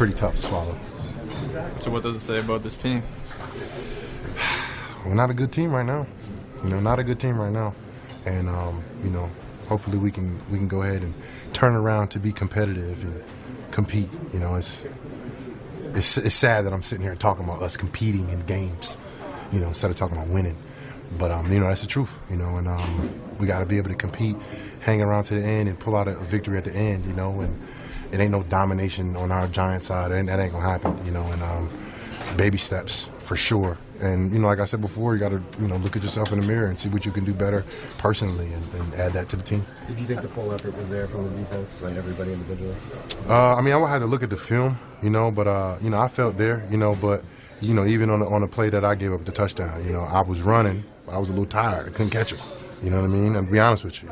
pretty tough to swallow. So what does it say about this team? We're not a good team right now. Not a good team right now. And, hopefully we can go ahead and turn around to be competitive and compete. It's sad that I'm sitting here talking about us competing in games, instead of talking about winning. But, that's the truth, and we got to be able to compete, hang around to the end, and pull out a victory at the end, and it ain't no domination on our Giant side. That ain't going to happen, and baby steps for sure. And, like I said before, you got to, look at yourself in the mirror and see what you can do better personally and add that to the team. Did you think the full effort was there from the defense, like everybody individually? I would have to look at the film, but, I felt there, but, even on the play that I gave up the touchdown, I was running, but I was a little tired. I couldn't catch it. You know what I mean? And to be honest with you,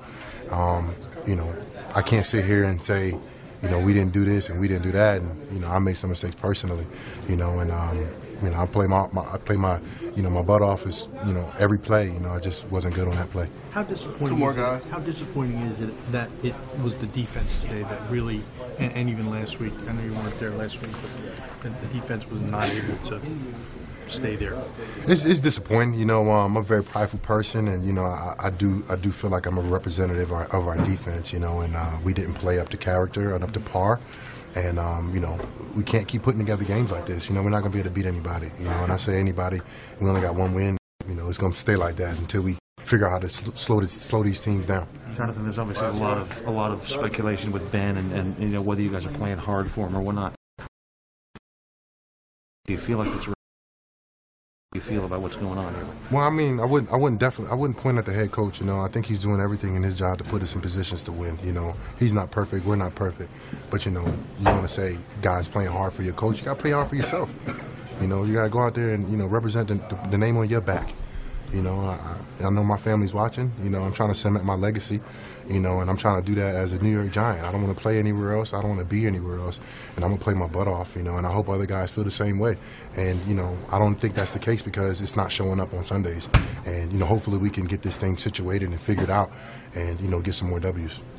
I can't sit here and say, we didn't do this and we didn't do that, and I made some mistakes personally, and I play my butt off as every play. I just wasn't good on that play. How disappointing? How disappointing is it that it was the defense today that really, and even last week? I know you weren't there last week, but the defense was not able to stay there. It's disappointing. I'm a very prideful person, and I do feel like I'm a representative of our defense. And we didn't play up to character and up to par. And, we can't keep putting together games like this. We're not going to be able to beat anybody. And I say anybody, we only got one win. It's going to stay like that until we figure out how to slow these teams down. Jonathan, there's obviously a lot of speculation with Ben and whether you guys are playing hard for him or whatnot. Do you feel like it's you feel about what's going on here? Well, I wouldn't point at the head coach. I think he's doing everything in his job to put us in positions to win. He's not perfect, we're not perfect, but you want to say guys playing hard for your coach, you got to play hard for yourself. You got to go out there and represent the name on your back. I know my family's watching. I'm trying to cement my legacy, and I'm trying to do that as a New York Giant. I don't want to play anywhere else. I don't want to be anywhere else, and I'm going to play my butt off, and I hope other guys feel the same way. And, I don't think that's the case because it's not showing up on Sundays. And, hopefully we can get this thing situated and figured out and, get some more W's.